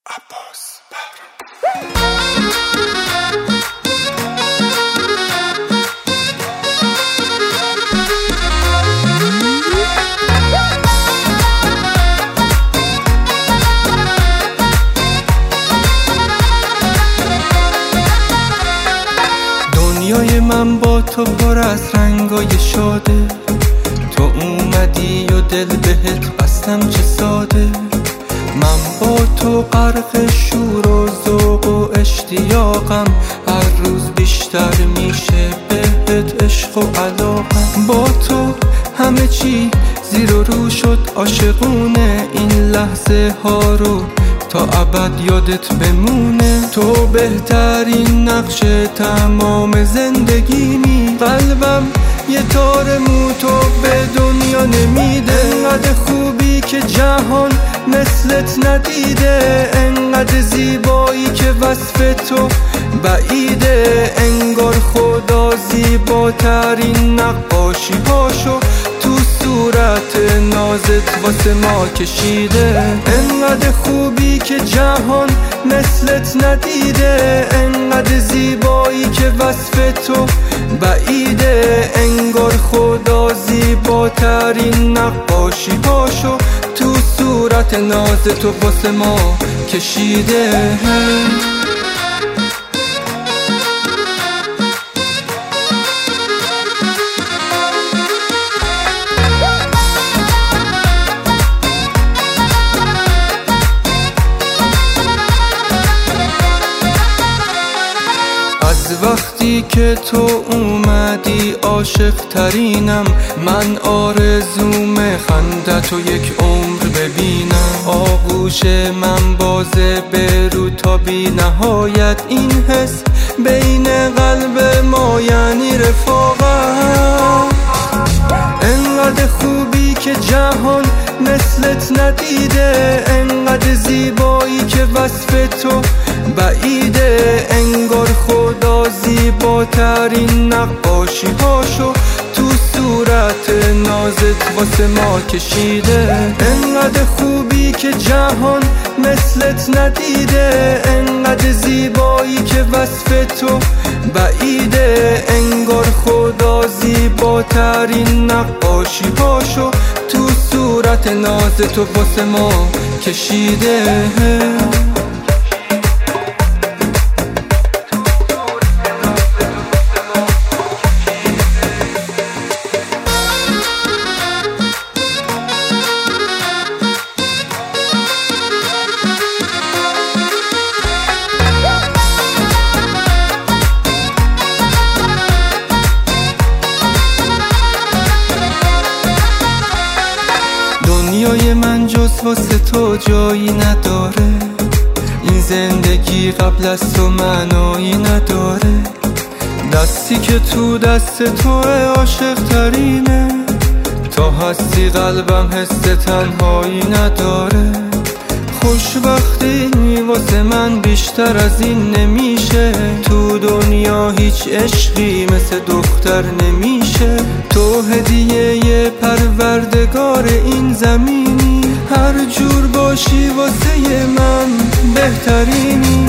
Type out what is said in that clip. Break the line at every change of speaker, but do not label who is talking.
عباس دنیای من با تو پر از رنگای شاده، تو اومدی و دل بهت بستم چه ساده. من با تو غرق شور و ذوق و اشتیاقم، هر روز بیشتر میشه بهت عشق و علاقم. با تو همه چی زیر و رو شد عاشقونه، این لحظه ها رو تا ابد یادت بمونه. تو بهترین نقش تمام زندگیمی، قلبم یه تار مو تو به دنیا نمیده. انقدر خوبی که جهان مثلت ندیده، انقدر زیبایی که وصف تو بعیده. انگار خدا زیباترین نقاشی هاشو تو صورت نازت واسه ما کشیده. انقدر خوبی که جهان مثلت ندیده، انقدر زیبایی که وصف تو بعیده. انگار خدا زیباترین نقاشی هاشو تو صورت ناز تو واسه ما کشیده. از وقتی که تو اومدی عاشق ترینم، من آرزوم خندت و یک عمر ببینم. آغوش من بازه به رو تا بی نهایت، این حس بین قلب ما یعنی رفاقت. انقدر خوبی که جهان مثلت ندیده، انقدر زیبایی که وصف تو بعیده. انگار خدا زیباترین نقاشی هاشو تو صورت نازت واسه ما کشیده. انقدر خوبی که جهان مثلت ندیده، انقدر زیبایی که وصف تو بعیده. انگار خدا زیباترین نقاشی هاشو تو صورت ناز تو واسه ما کشیده. دنیای من جز واسه تو جایی نداره، این زندگی قبل از تو معنایی نداره. دستی که تو دست توه عاشق ترینه، تا هستی قلبم حس تنهایی نداره. خوشبختی واسه من بیشتر از این نمیشه، تو دنیا هیچ عشقی مثل دختر نمیشه. تو هدیه پروردگار این زمینی، هر جور باشی واسه من بهترینی.